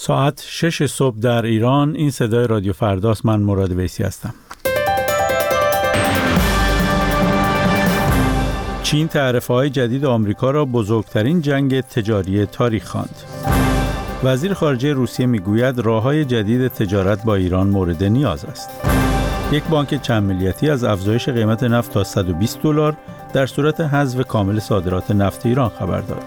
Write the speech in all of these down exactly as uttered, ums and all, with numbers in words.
ساعت شش صبح در ایران. این صدای رادیو فرداست. من مراد ویسی هستم. چین تعرفه‌های جدید آمریکا را بزرگترین جنگ تجاری تاریخ خواند. وزیر خارجه روسیه میگوید راه‌های جدید تجارت با ایران مورد نیاز است. یک بانک چند ملیتی از افزایش قیمت نفت تا صد و بیست دلار در صورت حذف کامل صادرات نفت ایران خبر داد.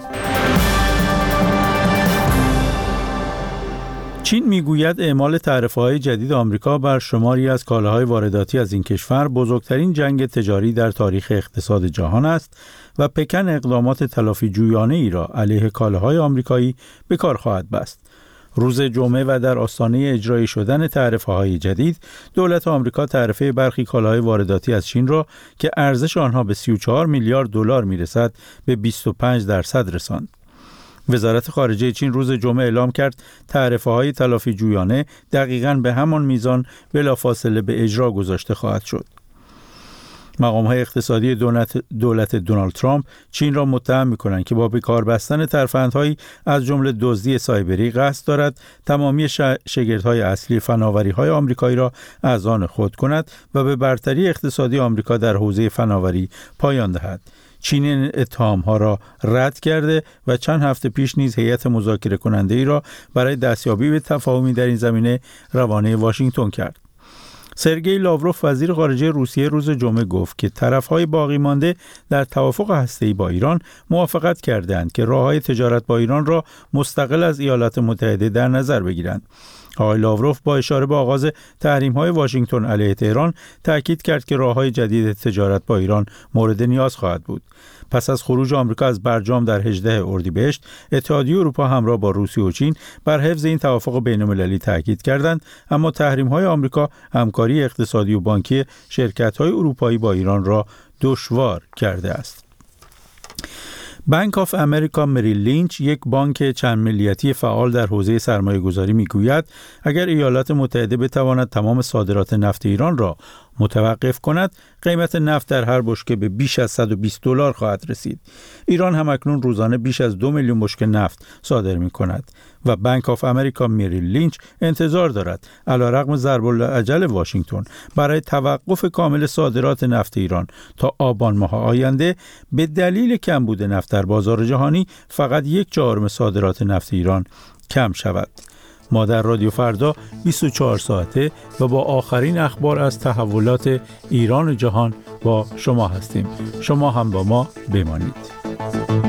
چین میگوید اعمال تعرفه‌های جدید آمریکا بر شماری از کالاهای وارداتی از این کشور بزرگترین جنگ تجاری در تاریخ اقتصاد جهان است و پکن اقدامات تلافی جویانه ای را علیه کالاهای آمریکایی به کار خواهد بست. روز جمعه و در آستانه اجرایی شدن تعرفه‌های جدید، دولت آمریکا تعرفه برخی کالاهای وارداتی از چین را که ارزش آنها به سی و چهار میلیارد دلار میرسد به بیست و پنج درصد رساند. وزارت خارجه چین روز جمعه اعلام کرد تعرفه‌های تلافی جویانه دقیقاً به همان میزان بلافاصله به اجرا گذاشته خواهد شد. مقام‌های اقتصادی دولت, دولت دونالد ترامپ چین را متهم می‌کنند که با به کار بستن ترفندهایی از جمله دزدی سایبری قصد دارد تمامی ش... شگردهای اصلی فناوری‌های آمریکایی را از آن خود کند و به برتری اقتصادی آمریکا در حوزه فناوری پایان دهد. چین این اتهام‌ها را رد کرده و چند هفته پیش نیز هیئت مذاکره کننده ای را برای دستیابی به تفاهمی در این زمینه روانه واشنگتن کرد. سرگئی لاوروف وزیر خارجه روسیه روز جمعه گفت که طرف‌های باقی مانده در توافق هسته‌ای با ایران موافقت کردند که راه‌های تجارت با ایران را مستقل از ایالات متحده در نظر بگیرند. آقای لاوروف با اشاره به آغاز تحریم‌های واشنگتن علیه تهران تأکید کرد که راه‌های جدید تجارت با ایران مورد نیاز خواهد بود. پس از خروج آمریکا از برجام در هجدهم اردیبهشت، اتحادیه اروپا همراه با روسیه و چین بر حفظ این توافق بین‌المللی تأکید کردند، اما تحریم‌های آمریکا همکاری اقتصادی و بانکی شرکت‌های اروپایی با ایران را دشوار کرده است. بانک آف امریکا مریل لینچ، یک بانک چند ملیتی فعال در حوزه سرمایه‌گذاری، میگوید اگر ایالات متحده بتواند تمام صادرات نفت ایران را متوقف کند، قیمت نفت در هر بشکه به بیش از صد و بیست دلار خواهد رسید. ایران هم اکنون روزانه بیش از دو میلیون بشکه نفت صادر می کند و بانک آف امریکا مریل لینچ انتظار دارد علیرغم ضرب الاجل واشنگتن برای توقف کامل صادرات نفت ایران تا آبان ماه آینده به دلیل کمبود نفت در بازار جهانی فقط یک چهارم صادرات نفت ایران کم شود. ما در رادیو فردا بیست و چهار ساعته و با آخرین اخبار از تحولات ایران و جهان با شما هستیم. شما هم با ما بمانید.